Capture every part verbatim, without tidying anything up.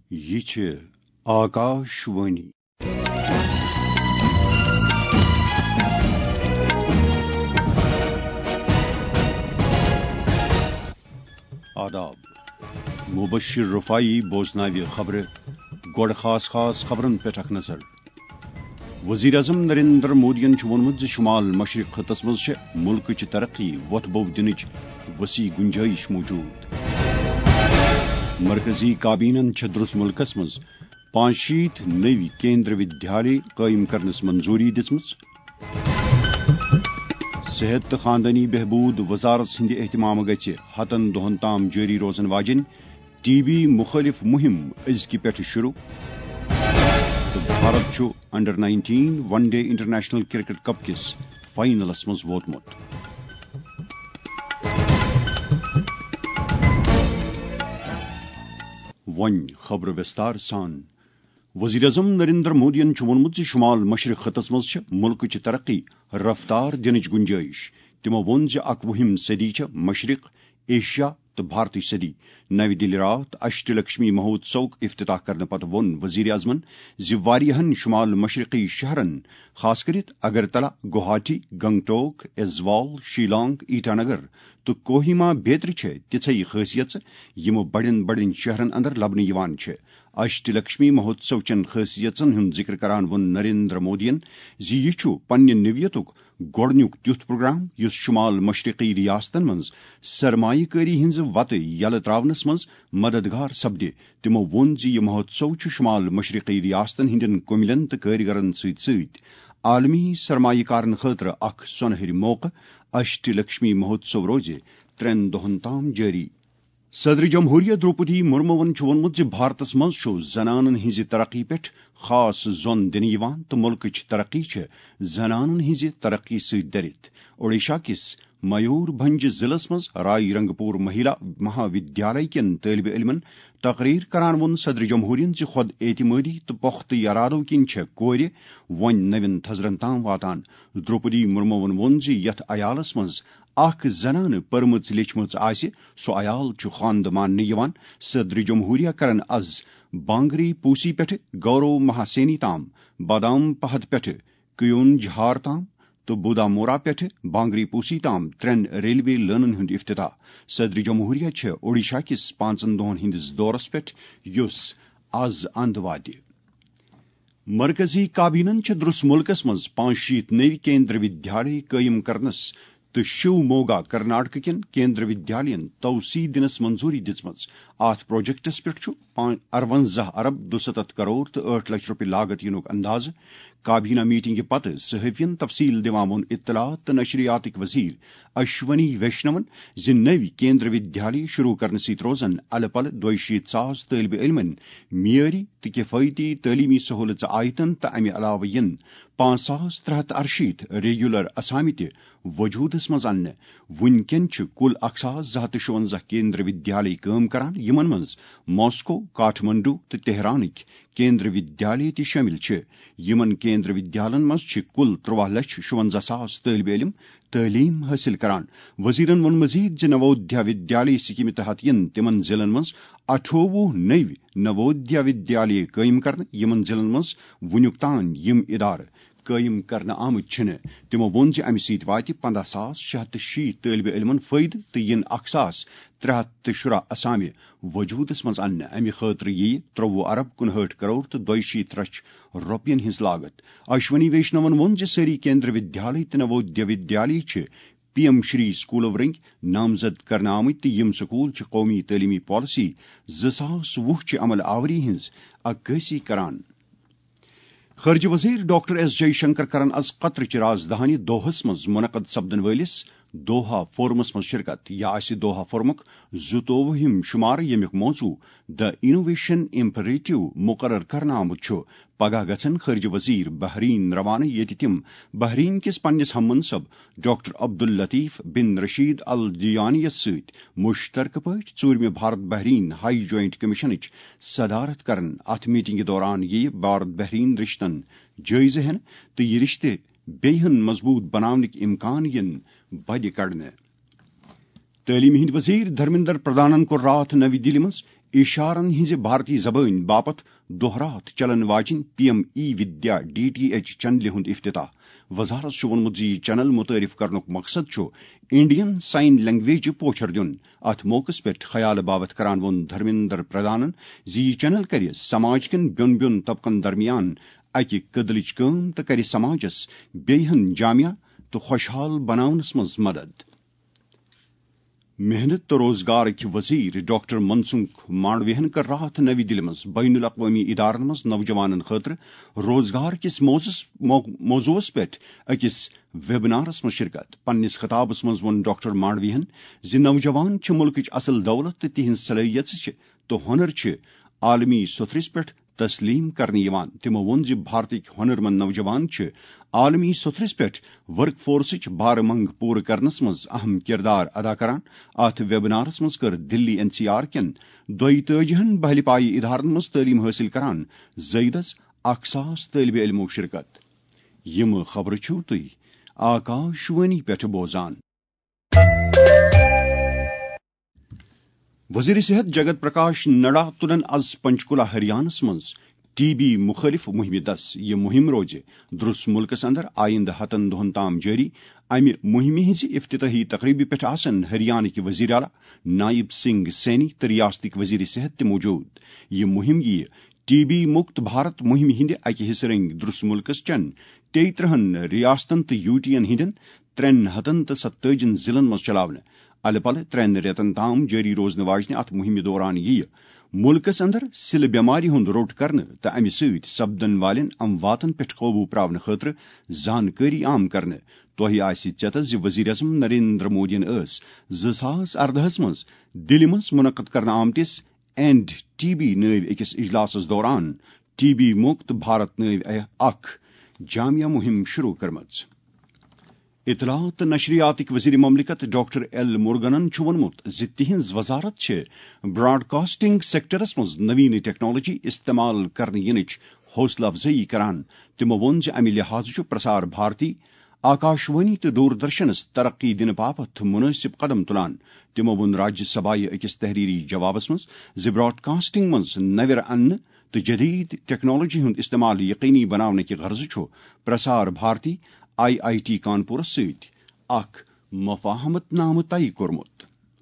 یہ چھ آکاش وانی آداب مبشر رفائی بوزناوی خبر گوڑ خاص خاص خبرن پہ اخ نظر وزیر اعظم نریندر مودین وونمت شمال مشرق خطس مز ملک ترقی وت بو دنچ وسیع گنجائش موجود مرکزی کابینن درس ملکس مز پانچ شیت نوی کیندر ودیالیہ قائم کرنس منظوری دژمژ صحت تو خاندانی بہبود وزارت ہند اہتمام گژھِ ہتن دہن تام جاری روزن واجن ٹی بی مخالف مہم ازکہ پہ شروع تو بھارت چھ under nineteen one day international cricket cup کس فائنلس مز ووتمت ون خبر وستار سان وزیر اعظم نریندر مودین وونمت شمال مشرق خطس مز ملک ترقی رفتار دنچ گنجائش تمو وون اکوہم صدی مشرق ایشیا تو بھارتی صدی نو دلی رات اشٹ لکشمی مہوتسو افتتاح کرنے پتہ وون وزیر اعظمن زن شمال مشرقی شہرن خاص کرت اگرتلہ گوہاٹی گنگٹوک ایزوال شیلانگ ایٹانگر تو کوہیما بیتر تژھے خاصیت یمو بڑین بڑین شہرن اندر لبنہ یوان اشٹ لکشمی مہوتسو چن خاصیتن ہند ذکر کران ون نریندر مودین یہ پنہ نوعیتک گوڑنیک تیتھ پروگرام یس شمال مشرقی ریاستن مز سرمایہ کاری ہز وتہ یلہ تراونس مز مددگار سپدے تمو وون یہ مہوتسو شمال مشرقی ریاستن ہندین کملین تو کاریگرن ست ست عالمی سرمایہ کارن خاطر اخ سونہری موقع اشٹ لکشمی مہوتسو روز ترین دہن تام جاری صدر جمہوریہ دروپدی مرمون وونمت بھارتس مز زنانن ہز ترقی پہ خاص زون دن یوان تو ملکچ ترقی زنانن ہز ترقی ست درت اوڈیشہ کس میور بھنج ضلع مز رائے رنگ پور مہیلا مہا ودیالیہ کن طالب علمن تقریر کران وون صدر جمہوریہ خود اعتمادی تو پختہ ارادو کن کور ون نوین تھزرن تام واتان دروپدی مرمون وون یتھ عیالس مز اخ زنان پرمت لیچمت آسہ سو عیال خاند ماننے یوان صدر جمہوریہ کرن از بانگری پوسی پہ گورو مہاسینی تام بادام پہد پہ کیون جہار تام تو بودا مورا پہ بانگری پوسی تام ترین ریلوے لینن ہند افتتاح صدر جمہوریہ اوڈیشہ کس پانچن دہن ہندس دورس پہ یس آز اند وات مرکزی کابینن درس ملکس مز پانچ شیت نو کیندر ودیالیہ قائم کرنس تو شیو موگا کرناٹک کن کیندر ودیالین توسیع دنس منظوری دژمژ ات پروجیکٹس پہ اروزہ ارب دستھ کروڑ تو آٹھ لچھ روپے لاگت ینک انداز کابینہ میٹنگ پتہ صحافین تفصیل دِوان وون اطلاعات تو نشریاتک وزیر اشونی ویشنون ز نوِ کیندر ودیالیہ شروع کرنے ست روزن الہ پلہ دۄیہِ شیٖتھ ساس طالب علمن معیاری تو کفایتی تعلیمی سہولت آیتن تو امہ علاوہ ین پانچ ساس ترے ہتھ ارشیت ریگولر اسامہ تہ وجودس مز انہ ونکین کل اکھ ساس زٕ ہتھ تہٕ شُونزہ کیندر ودیالیہ کٲم کران یمن مز ماسکو کاٹھمنڈو تو تہرانک کیندر ودیالیہ تہ شامل یمن کیندر ودیالن مز کل ترواہ لچھ شُونزہ ساس طالب علم تعلیم حاصل کران وزیرن وون مزید نوودیا ودیالیہ سکیم تحت ین تمن ضلعن مز اٹھووہ نو نوودیا ودیالیہ قائم کرنے یمن ضلعن مز ونیک تان یم ادارہ قائم کرنے آمت چھن تمو وون امہ ست وات پندہ ساس شیٚے ہتھ تہٕ شیٖتھ طالب علمن فائدہ تو ین اکھ ساس ترے ہتھ تہٕ شراہ اسامہ وجودس مز انہ امہ خاطر یی تروہ ارب کنہٲٹھ کروڑ تو دۄیہِ شیٖتھ لچھ رۄپین ہز لاگت اشونی ویشنون وون ساری کیندر ودیالیہ تو نوودیا ودیالیہ پی ایم شری سکولو رنگ نامزد کرنے آمت تو یم سکول قومی تعلیمی پالیسی زٕ ساس وُہ چہ عمل آوری ہز عکاسی کران خارجہ وزیر ڈاکٹر ایس جے شنکر کرن از قطر چہ رازدہانی دوحس مز منعقد سپدن ولس دوحہ فورمس مز شرکت یہ آسہ دوحہ فورمک زٕتووُہم شمار یمیک موضوع دا انوویشن امپریٹو مقرر کرنا آمت پگہ گھن خارجہ وزیر بحرین روانہ یت تم بحرین کس پنس ہم منصب doctor Abdullatif bin Rashid Alzayani ست مشترکہ پہ ژوٗرمہِ بھارت بحرین ہائی جوائنٹ کمیشنچ صدارت کرن ات میٹنگ دوران یہ بھارت بحرین رشتن جائزہ ہن تو یہ رشتہ بیہن مضبوط بناونک امکان ین بد کڑنے تعلیم ہند وزیر دھرمیندر پردھانن کو رات نئی دلی مز اشارن ہز بھارتی زبان باپت دہرات چلن واجن پی ایم ای ودیا ڈی ٹی ایچ چینلہِ ہُنٛد افتتاح وزارت چھُ ووٚنمُت زِ یہِ چینل متعارف کرنُک مقصد چھُ انڈین سائن لینگویج پوچھر دیُن اتھ موقعس پٮ۪ٹھ خیال باوت کران ووٚن دھرمیندر پردھانن زِ یہِ چینل کرِ سماج کٮ۪ن بیوٚن بیوٚن طبقن درمیان اکہِ کدلٕچ کٲم تہٕ کرِ سماجس بیٚیہِ ہن جامع تہٕ خوشحال بناونس منٛز مدد محنت تو روزگار کے وزیر ڈاکٹر منسکھ مانڈویہن کر رات نوی دلی مز بین الاقوامی ادارن مز نوجوانن خاطر روزگار کس موضوعس پہ اکس ویبنارس مز شرکت پنس خطابس مز ون ڈاکٹر مانڈویہن ز نوجوان ملکچ اصل دولت تو تہذ صلاحیت تو ہنر عالمی ستھرس پہ تسلیم کرنے یوان تمو وون ز بھارتک ہنر مند نوجوان عالمی ستھرس پہ ورک فورسچ بار منگ پور کرنس مز اہم کردار ادا کران ات ویبنارس مز کر دلی این سی آر کین دوئی تاجہن بہل پائی ادارن مز تعلیم حاصل کران زیدس اکھ ساس طالب علمو شرکت یم خبر چھو تھی آکاشوانی پہ بوزان وزیر صحت جگت پرکاش نڈا تلن از پنچکولہ ہریانس مز ٹی بی مخالف مہم دس یہ مہم روز درس ملکس اندر آئندہ ہتن دہن تام جاری امہ مہم ہز افتتاحی تقریبہ پہ آسن ہریانہ کے وزیر اعلی نائب سنگھ سینی تو ریاستک وزیر صحت تہ موجود یہ مہم یہ ٹی بی مکت بھارت مہم ہند اکہ حصہ رنگ درس ملکس چن تی ترہن ریاستن تو یو ٹی این ہندین ترین ہتن تو ستتاجن ضلعن مز چلاونے الہ پلہ ترین ریتن تام جاری روزن واجنہ ات مہم دوران یہ ملکس اندر سل بیماری ہند روٹ کرنے تو امہ ست سپدن والن امواتن پہ قوبو پراؤن خاطر زانکاری عام کرنے تہ آسہ ژےٚ ز وزیر اعظم نریندر مودین اس زٕ ساس اردہس مز دلی مز منعقد کرنے آمتس اینڈ ٹی بی ناو اکس اجلاسس دوران ٹی بی مکت بھارت ناو اخ جامع مہم شروع کرمژ اطلاعات نشریاتک وزیر مملکت ڈاکٹر ایل مرگنن وونمت ز تہذ وزارت براڈ کاسٹنگ سیکٹرس مز نوین ٹیکنالوجی استعمال کرنے ینچ حوصلہ افزائی کران تمو وون ز امہ لحاظ پرسار بھارتی آکاشوانی تو دوردرشنس ترقی دن باپت مناسب قدم تلان تمو وون راجیہ سبھائے اکس تحریری جوابس مز ز براڈ کاسٹنگ مز نویر ان تو جدید ٹیکنالوجی ہند استعمال یقینی بنانے کی غرض پرسار بھارتی آئی آئی ٹی کانپورس ست اخ مفاہمت نامہ طے کورمت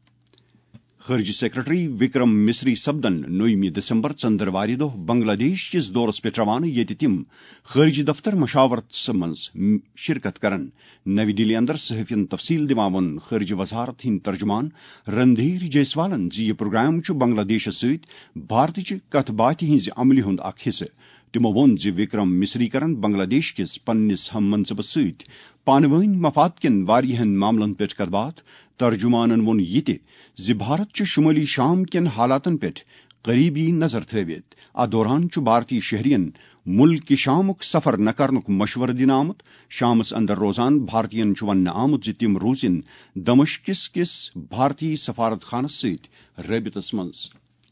خارجہ سیکرٹری وکرم مسری سپدن نویمہ دسمبر ژندروارِ دہ بنگلہ دیش کس دورس پہ روانہ یت تم خارجہ دفتر مشاورت مز شرکت کرن نوی دلی اندر صحافین تفصیل دِوان وون خارجہ وزارت ہند ترجمان رندھیر جیسوالن زِ یہ پروگرام بنگلہ دیشس ست بھارتچ کتھ باتھ ہز عملہ ہند اخ حصہ تمو وون ز وکرم مسری کرن بنگلہ دیش کس پنس ہم منصبس ست پانوین مفاد کن واریہن معاملن پہ کتھ باتھ ترجمانن وون یہ ز بھارت شمالی شام کن حالاتن پہ قریبی نظر تھوت ات دوران بھارتی شہرین ملک شامک سفر نہ کرنک مشورہ دن آمت شامس اندر روزان بھارتین ون آمت ز تم روزن دمشقس کس بھارتی سفارت خانس ست رابطس مز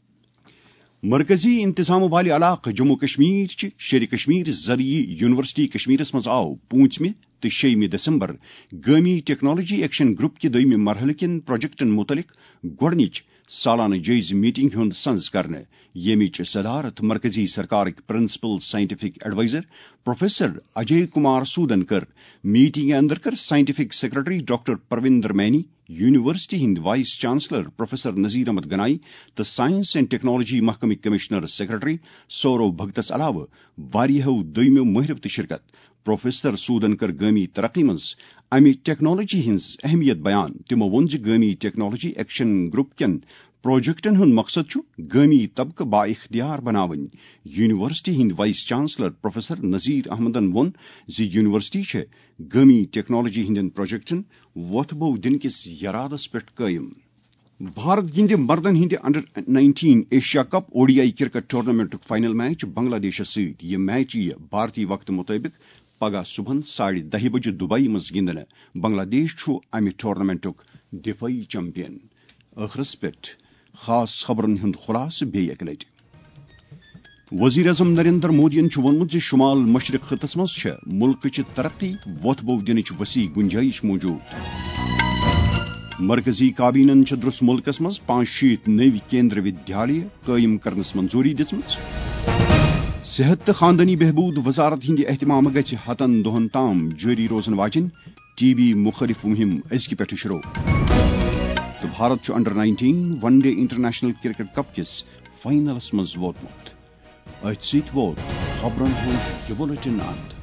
مرکزی انتظام والے علاقہ جموں کشمیر چہ شیر کشمیر زرعی یونیورسٹی کشمیرس مز آو پونچمہ تو شیمہ دسمبر گامی ٹیکنالوجی ایکشن گروپ کہ دویمہ مرحلہ کن پروجیکٹن متعلق گۄڈنِچ سالانہ جائزہ میٹنگ ہند سنز کرنے یمچ صدارت مرکزی سرکارک principal scientific adviser professor Ajay Kumar سودن کر میٹنگ اندر کر scientific secretary doctor Parvinder Maini university ہند vice chancellor professor Nazir Ahmad Ganai تو سائنس اینڈ ٹیکنالوجی محکمہ کمشنر سیکرٹری سورو بھگتس علاوہ واریہو دویمو مہرو تہ شرکت پروفیسر سودن کر گامی ترقی مز امہ ٹیکنالوجی ہز اہمیت بیان تمو وون ز گامی ٹیکنالوجی ایکشن گروپ کن پروجیکٹن ہند مقصد گامی طبقہ با اختیار بناون یونیورسٹی ہند وائس چانسلر پروفیسر نذیر احمدن وون ز یونیورسٹی گامی ٹیکنالوجی ہندین پروجیکٹن ووتھ بو دن کس ارادس پہ قائم بھارت گند مردن ہند under nineteen Asia cup O D I cricket tournament final match بنگلہ دیشس ست یہ میچ یہ بھارتی وقت مطابق پگہ صبح ساڑھے دہ بجے دبئی مز گندنے بنگلہ دیش امہ ٹورنامنٹک دفاعی چمپین آخرس پہ خاص خبرن ہند خلاصہ بیٚیہِ اکہ لٹہ وزیر اعظم نریندر مودین وونمت ز شمال مشرق خطس مز ملک ترقی ووتھ بو دنچ وسیع گنجائش موجود مرکزی کابینن درس ملکس مز پانچ شیت نو کیندر ودیالیہ قائم کرنس منظوری دم صحت تو خاندانی بہبود وزارت ہند اہتمام گژھِ ہتن دہن تام جاری روزن واجن ٹی بی مخالف مہم ازکہ پہ شروع تو Bharat under nineteen one day international cricket cup کس فائنلس مز ووتمت ات ست ووت خبرن ہند یہ بلٹن اند